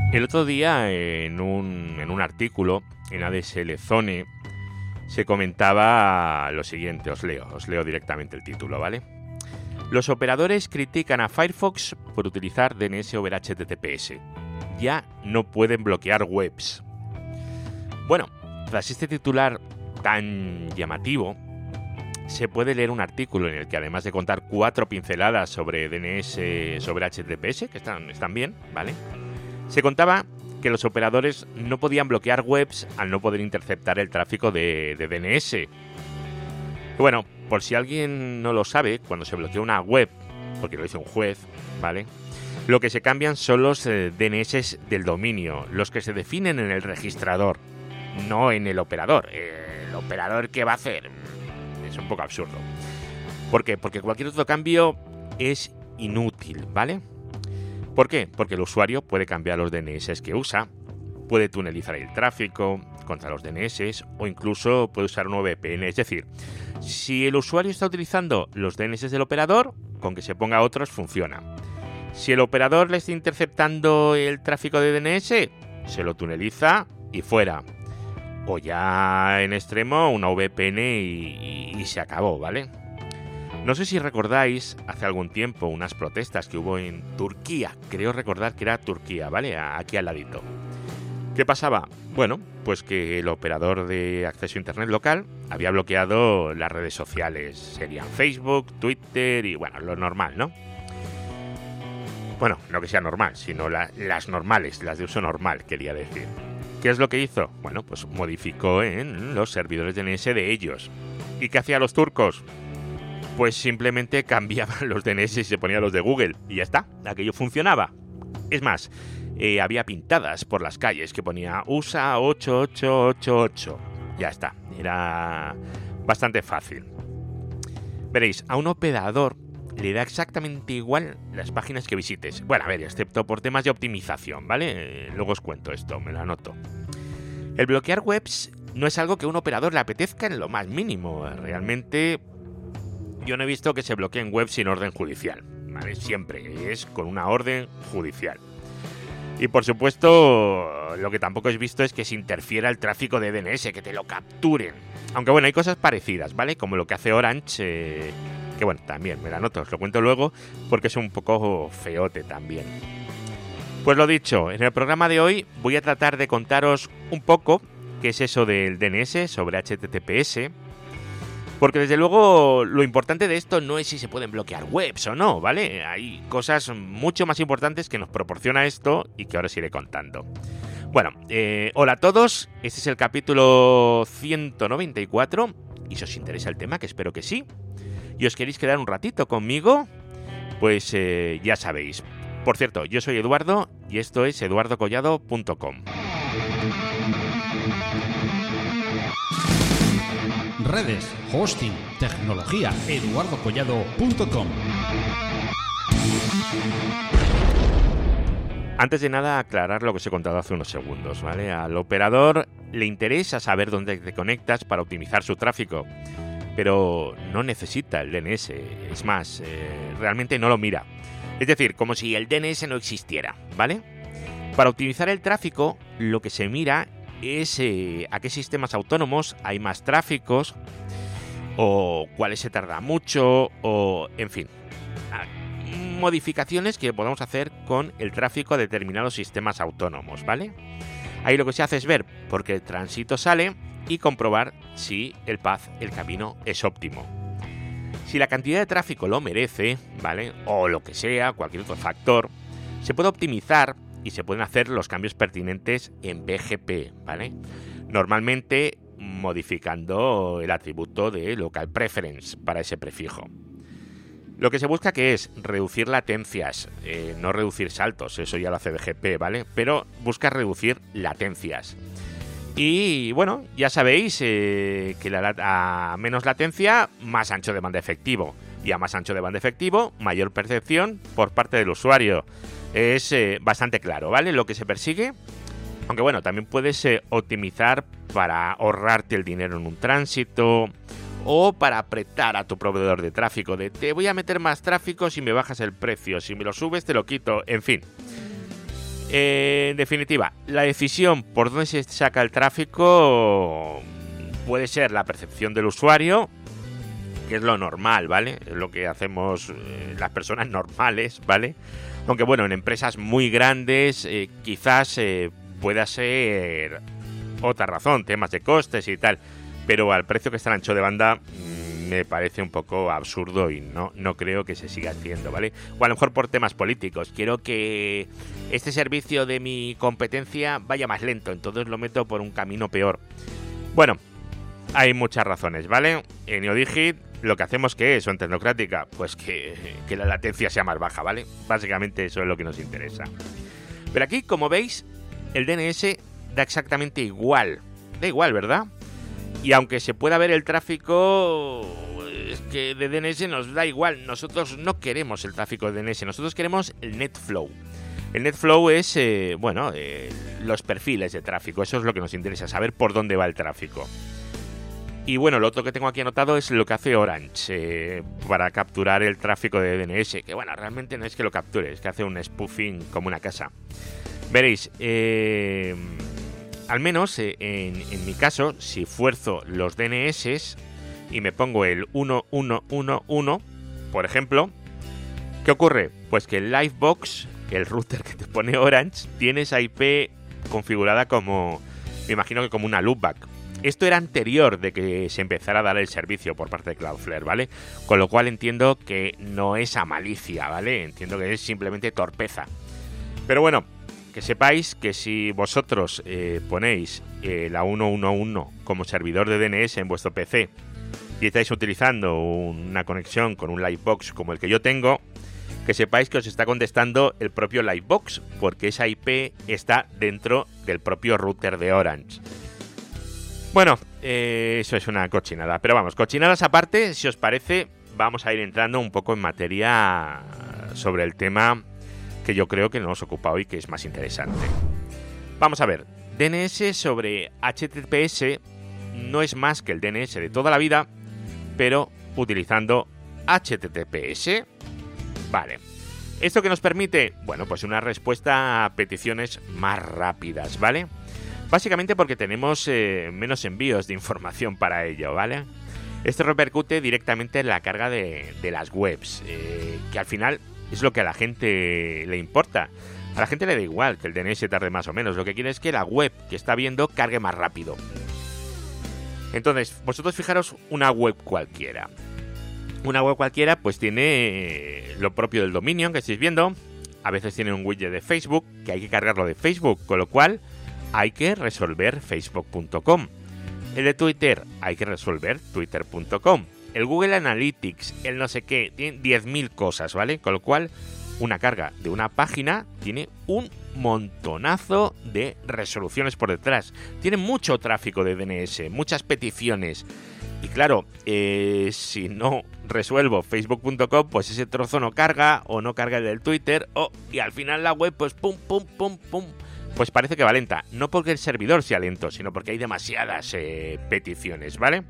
El otro día en un artículo en ADSL Zone se comentaba lo siguiente, os leo directamente el título, ¿vale? Los operadores critican a Firefox por utilizar DNS over HTTPS. Ya no pueden bloquear webs. Bueno, tras este titular tan llamativo, se puede leer un artículo en el que, además de contar 4 pinceladas sobre DNS sobre HTTPS, que están bien, ¿vale?, se contaba que los operadores no podían bloquear webs al no poder interceptar el tráfico de DNS. Y bueno, por si alguien no lo sabe, cuando se bloquea una web, porque lo dice un juez, ¿vale?, lo que se cambian son los DNS del dominio, los que se definen en el registrador, no en el operador. ¿El operador qué va a hacer? Es un poco absurdo. ¿Por qué? Porque cualquier otro cambio es inútil, ¿vale? ¿Por qué? Porque el usuario puede cambiar los DNS que usa, puede tunelizar el tráfico contra los DNS o incluso puede usar un VPN. Es decir, si el usuario está utilizando los DNS del operador, con que se ponga otros funciona. Si el operador le está interceptando el tráfico de DNS, se lo tuneliza y fuera. O ya en extremo una VPN y se acabó, ¿vale? No sé si recordáis hace algún tiempo unas protestas que hubo en Turquía. Creo recordar que era Turquía, ¿vale? Aquí al ladito. ¿Qué pasaba? Bueno, pues que el operador de acceso a internet local había bloqueado las redes sociales. Serían Facebook, Twitter y, bueno, lo normal, ¿no? Bueno, no que sea normal, sino las normales, las de uso normal, quería decir. ¿Qué es lo que hizo? Bueno, pues modificó en los servidores DNS de ellos. ¿Y qué hacían los turcos? Pues simplemente cambiaban los DNS y se ponían los de Google. Y ya está, aquello funcionaba. Es más, había pintadas por las calles que ponía USA 8888. Ya está, era bastante fácil. Veréis, a un operador le da exactamente igual las páginas que visites. Bueno, a ver, excepto por temas de optimización, ¿vale? Luego os cuento esto, me lo anoto. El bloquear webs no es algo que a un operador le apetezca en lo más mínimo. Realmente yo no he visto que se bloqueen webs sin orden judicial, ¿vale? Siempre es con una orden judicial. Y por supuesto, lo que tampoco he visto es que se interfiera el tráfico de DNS, que te lo capturen. Aunque bueno, hay cosas parecidas, ¿vale? Como lo que hace Orange, que bueno, también me la anoto, os lo cuento luego, porque es un poco feote también. Pues lo dicho, en el programa de hoy voy a tratar de contaros un poco qué es eso del DNS sobre HTTPS, porque desde luego lo importante de esto no es si se pueden bloquear webs o no, ¿vale? Hay cosas mucho más importantes que nos proporciona esto y que ahora os iré contando. Bueno, hola a todos, este es el capítulo 194 y si os interesa el tema, que espero que sí, y os queréis quedar un ratito conmigo, pues ya sabéis. Por cierto, yo soy Eduardo y esto es eduardocollado.com. Redes, hosting, tecnología, eduardocollado.com. Antes de nada, aclarar lo que os he contado hace unos segundos, ¿vale? Al operador le interesa saber dónde te conectas para optimizar su tráfico, pero no necesita el DNS. Es más, realmente no lo mira. Es decir, como si el DNS no existiera, ¿vale? Para optimizar el tráfico, lo que se mira es a qué sistemas autónomos hay más tráficos, o cuáles se tarda mucho, o en fin, modificaciones que podamos hacer con el tráfico de determinados sistemas autónomos, ¿vale? Ahí lo que se hace es ver por qué el tránsito sale y comprobar si el path, el camino, es óptimo. Si la cantidad de tráfico lo merece, ¿vale? O lo que sea, cualquier otro factor, se puede optimizar y se pueden hacer los cambios pertinentes en BGP, ¿vale? Normalmente modificando el atributo de local preference para ese prefijo. Lo que se busca que es reducir latencias, no reducir saltos, eso ya lo hace BGP, ¿vale? Pero busca reducir latencias. Y bueno, ya sabéis que a menos latencia, más ancho de banda efectivo. Y a más ancho de banda efectivo, mayor percepción por parte del usuario. Es bastante claro, ¿vale? Lo que se persigue. Aunque bueno, también puedes optimizar para ahorrarte el dinero en un tránsito o para apretar a tu proveedor de tráfico de te voy a meter más tráfico si me bajas el precio, si me lo subes te lo quito, en fin. En definitiva, la decisión por dónde se saca el tráfico puede ser la percepción del usuario, que es lo normal, ¿vale? Es lo que hacemos las personas normales, ¿vale? Aunque bueno, en empresas muy grandes quizás pueda ser otra razón, temas de costes y tal, pero al precio que está el ancho de banda me parece un poco absurdo y no creo que se siga haciendo, ¿vale? O a lo mejor por temas políticos. Quiero que este servicio de mi competencia vaya más lento, entonces lo meto por un camino peor. Bueno, hay muchas razones, ¿vale? En Neodigit lo que hacemos, ¿qué es? O en Tecnocrática, pues que la latencia sea más baja, ¿vale? Básicamente eso es lo que nos interesa. Pero aquí, como veis, el DNS da exactamente igual. Da igual, ¿verdad? Y aunque se pueda ver el tráfico, es que de DNS nos da igual. Nosotros no queremos el tráfico de DNS, nosotros queremos el NetFlow. El NetFlow es, los perfiles de tráfico. Eso es lo que nos interesa, saber por dónde va el tráfico. Y bueno, lo otro que tengo aquí anotado es lo que hace Orange para capturar el tráfico de DNS. Que bueno, realmente no es que lo capture, es que hace un spoofing como una casa. Veréis, al menos en mi caso, si fuerzo los DNS y me pongo el 1111, por ejemplo, ¿qué ocurre? Pues que el Livebox, el router que te pone Orange, tiene esa IP configurada como, me imagino que como una loopback. Esto era anterior de que se empezara a dar el servicio por parte de Cloudflare, ¿vale? Con lo cual entiendo que no es a malicia, ¿vale? Entiendo que es simplemente torpeza. Pero bueno, que sepáis que si vosotros ponéis la 111 como servidor de DNS en vuestro PC y estáis utilizando una conexión con un Livebox como el que yo tengo, que sepáis que os está contestando el propio Livebox, porque esa IP está dentro del propio router de Orange. Bueno, eso es una cochinada. Pero vamos, cochinadas aparte, si os parece, vamos a ir entrando un poco en materia sobre el tema que yo creo que nos ocupa hoy, que es más interesante. Vamos a ver, DNS sobre HTTPS no es más que el DNS de toda la vida, pero utilizando HTTPS. Vale. ¿Esto qué nos permite? Bueno, pues una respuesta a peticiones más rápidas, ¿vale? Básicamente porque tenemos menos envíos de información para ello, ¿vale? Esto repercute directamente en la carga de las webs, que al final es lo que a la gente le importa. A la gente le da igual que el DNS tarde más o menos. Lo que quiere es que la web que está viendo cargue más rápido. Entonces, vosotros fijaros una web cualquiera. Una web cualquiera pues tiene lo propio del dominio que estáis viendo. A veces tiene un widget de Facebook que hay que cargarlo de Facebook, con lo cual hay que resolver facebook.com. El de Twitter hay que resolver twitter.com. El Google Analytics, el no sé qué, tiene 10.000 cosas, ¿vale? Con lo cual, una carga de una página tiene un montonazo de resoluciones por detrás. Tiene mucho tráfico de DNS, muchas peticiones. Y claro, si no resuelvo facebook.com, pues ese trozo no carga, o no carga el del Twitter, y al final la web, pues pum, pum, pum, pum, pues parece que va lenta. No porque el servidor sea lento, sino porque hay demasiadas peticiones, ¿vale?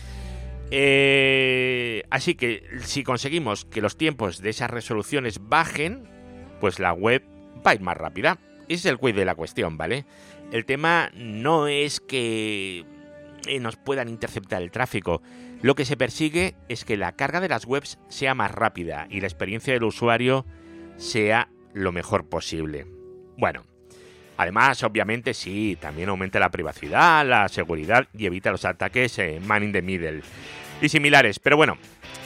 Así que si conseguimos que los tiempos de esas resoluciones bajen, pues la web va a ir más rápida. Ese es el quid de la cuestión, ¿vale? El tema no es que nos puedan interceptar el tráfico. Lo que se persigue es que la carga de las webs sea más rápida y la experiencia del usuario sea lo mejor posible. Bueno, además, obviamente, sí, también aumenta la privacidad, la seguridad y evita los ataques man in the middle y similares. Pero bueno,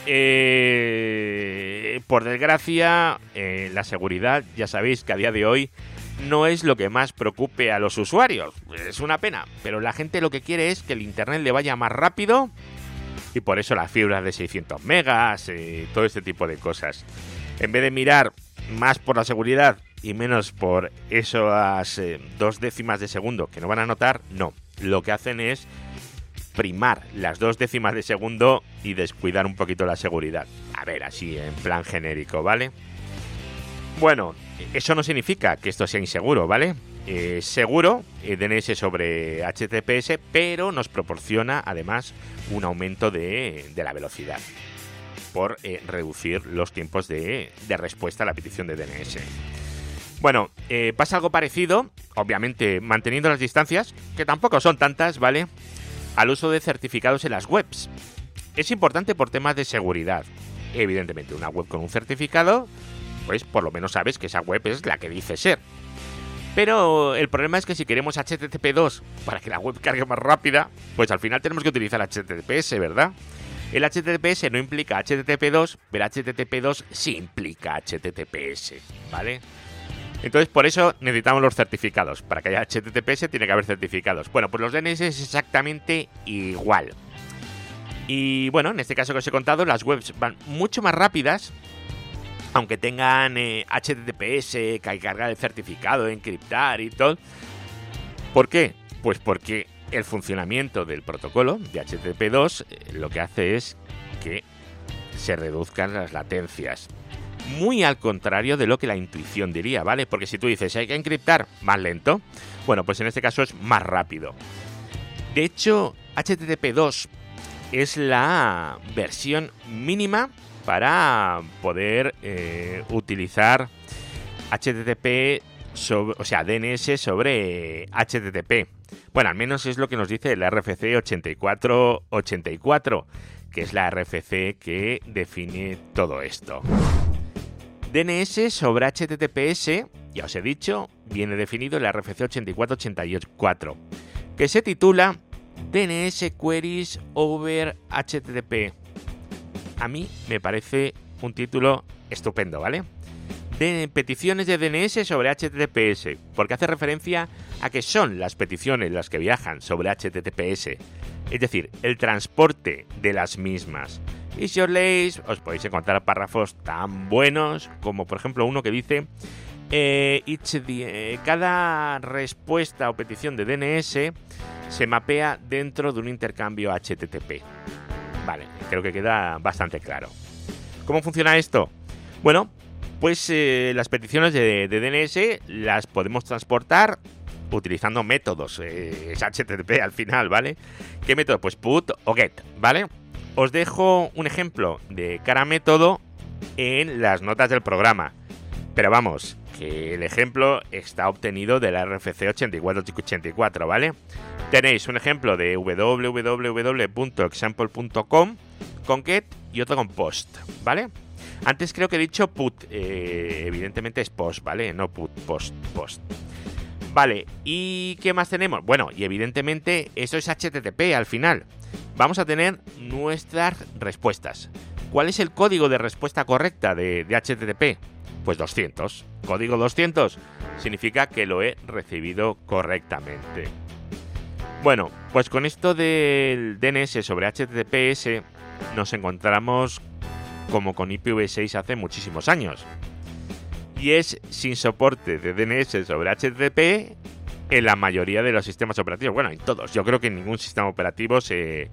por desgracia, la seguridad, ya sabéis que a día de hoy no es lo que más preocupe a los usuarios. Es una pena, pero la gente lo que quiere es que el internet le vaya más rápido y por eso las fibras de 600 megas, todo este tipo de cosas. En vez de mirar más por la seguridad y menos por esas 2 décimas de segundo que no van a notar, no. Lo que hacen es primar las 2 décimas de segundo y descuidar un poquito la seguridad. A ver, así en plan genérico, ¿vale? Bueno, eso no significa que esto sea inseguro, ¿vale? Seguro, DNS sobre HTTPS, pero nos proporciona además un aumento de la velocidad por reducir los tiempos de respuesta a la petición de DNS. Bueno, pasa algo parecido, obviamente manteniendo las distancias, que tampoco son tantas, ¿vale?, al uso de certificados en las webs. Es importante por temas de seguridad. Evidentemente, una web con un certificado, pues por lo menos sabes que esa web es la que dice ser. Pero el problema es que si queremos HTTP2 para que la web cargue más rápida, pues al final tenemos que utilizar HTTPS, ¿verdad? El HTTPS no implica HTTP2, pero HTTP2 sí implica HTTPS, ¿vale? Entonces, por eso necesitamos los certificados. Para que haya HTTPS tiene que haber certificados. Bueno, pues los DNS es exactamente igual. Y bueno, en este caso que os he contado, las webs van mucho más rápidas, aunque tengan HTTPS, que hay que cargar el certificado, encriptar y todo. ¿Por qué? Pues porque el funcionamiento del protocolo de HTTP2 lo que hace es que se reduzcan las latencias. Muy al contrario de lo que la intuición diría, ¿vale? Porque si tú dices hay que encriptar, más lento, bueno, pues en este caso es más rápido. De hecho, HTTP2 es la versión mínima para poder utilizar HTTP, DNS sobre HTTP. Bueno, al menos es lo que nos dice la RFC 8484, que es la RFC que define todo esto. DNS sobre HTTPS, ya os he dicho, viene definido en la RFC 8484, que se titula DNS Queries over HTTP. A mí me parece un título estupendo, ¿vale? De peticiones de DNS sobre HTTPS, porque hace referencia a que son las peticiones las que viajan sobre HTTPS, es decir, el transporte de las mismas. Y si os leéis, os podéis encontrar párrafos tan buenos como, por ejemplo, uno que dice cada respuesta o petición de DNS se mapea dentro de un intercambio HTTP. Vale, creo que queda bastante claro. ¿Cómo funciona esto? Bueno, pues las peticiones de DNS las podemos transportar utilizando métodos. Es HTTP al final, ¿vale? ¿Qué método? Pues put o get, ¿vale? Os dejo un ejemplo de cada método en las notas del programa. Pero vamos, que el ejemplo está obtenido de la RFC 8484, ¿vale? Tenéis un ejemplo de www.example.com con get y otro con post, ¿vale? Antes creo que he dicho put, evidentemente es post, ¿vale? No put, post. Vale, ¿y qué más tenemos? Bueno, y evidentemente eso es HTTP al final. Vamos a tener nuestras respuestas. ¿Cuál es el código de respuesta correcta de HTTP? Pues 200. Código 200 significa que lo he recibido correctamente. Bueno, pues con esto del DNS sobre HTTPS nos encontramos como con IPv6 hace muchísimos años. Y es sin soporte de DNS sobre HTTP en la mayoría de los sistemas operativos. Bueno, en todos. Yo creo que en ningún sistema operativo se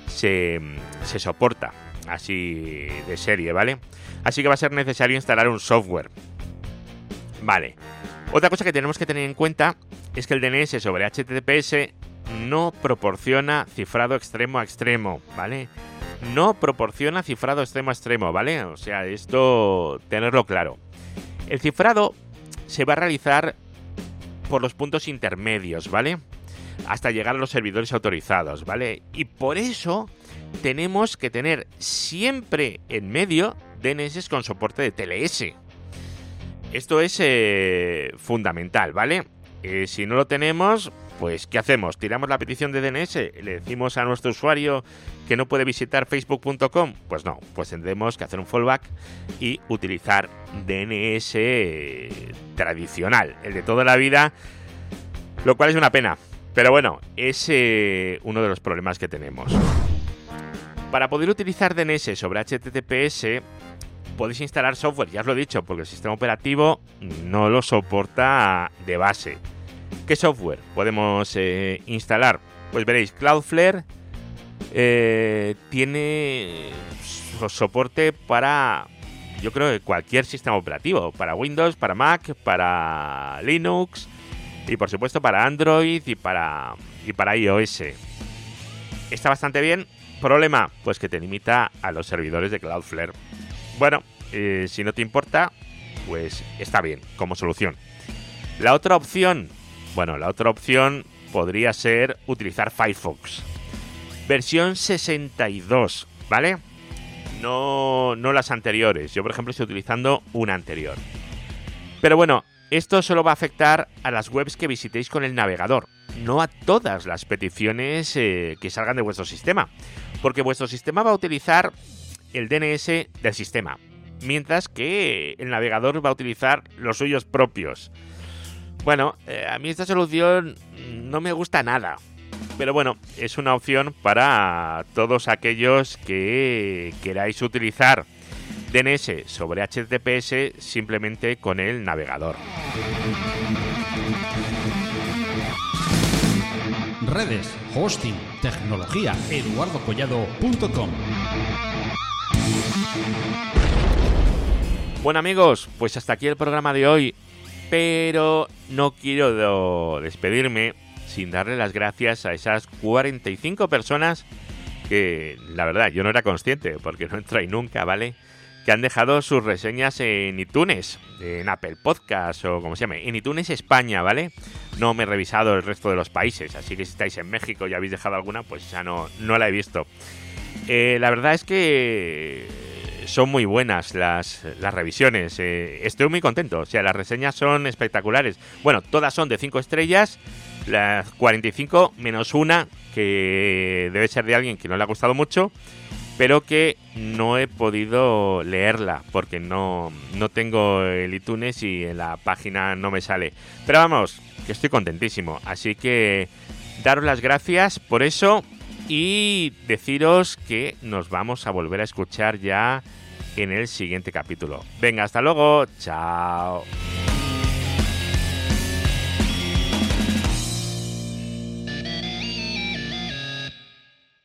soporta así de serie, ¿vale? Así que va a ser necesario instalar un software. Vale. Otra cosa que tenemos que tener en cuenta es que el DNS sobre HTTPS no proporciona cifrado extremo a extremo, ¿vale? No proporciona cifrado extremo a extremo, ¿vale? O sea, esto tenerlo claro. El cifrado se va a realizar por los puntos intermedios, ¿vale? Hasta llegar a los servidores autorizados, ¿vale? Y por eso tenemos que tener siempre en medio DNS con soporte de TLS. Esto es fundamental, ¿vale? Si no lo tenemos, pues ¿qué hacemos? ¿Tiramos la petición de DNS? ¿Le decimos a nuestro usuario que no puede visitar facebook.com? Pues no, pues tendremos que hacer un fallback y utilizar DNS tradicional, el de toda la vida, lo cual es una pena. Pero bueno, es uno de los problemas que tenemos. Para poder utilizar DNS sobre HTTPS podéis instalar software, ya os lo he dicho, porque el sistema operativo no lo soporta de base. ¿Qué software podemos instalar? Pues veréis, Cloudflare tiene soporte para, yo creo que cualquier sistema operativo, para Windows, para Mac, para Linux y por supuesto para Android y para iOS. Está bastante bien. Problema, pues que te limita a los servidores de Cloudflare. Bueno, si no te importa, pues está bien como solución. La otra opción podría ser utilizar Firefox. Versión 62, ¿vale? No las anteriores. Yo, por ejemplo, estoy utilizando una anterior. Pero bueno, esto solo va a afectar a las webs que visitéis con el navegador, no a todas las peticiones que salgan de vuestro sistema, porque vuestro sistema va a utilizar el DNS del sistema, mientras que el navegador va a utilizar los suyos propios. Bueno, a mí esta solución no me gusta nada, pero bueno, es una opción para todos aquellos que queráis utilizar DNS sobre HTTPS simplemente con el navegador. Redes, hosting, tecnología, eduardocollado.com. Bueno amigos, pues hasta aquí el programa de hoy, pero no quiero despedirme sin darle las gracias a esas 45 personas que, la verdad, yo no era consciente, porque no entro ahí nunca, ¿vale?, que han dejado sus reseñas en iTunes, en Apple Podcast o como se llame, en iTunes España, ¿vale? No me he revisado el resto de los países, así que si estáis en México y habéis dejado alguna, pues ya no la he visto. La verdad es que son muy buenas las revisiones, estoy muy contento, o sea, las reseñas son espectaculares. Bueno, todas son de 5 estrellas, las 45 menos una que debe ser de alguien que no le ha gustado mucho, pero que no he podido leerla porque no tengo el iTunes y en la página no me sale. Pero vamos, que estoy contentísimo. Así que daros las gracias por eso y deciros que nos vamos a volver a escuchar ya en el siguiente capítulo. Venga, hasta luego. Chao.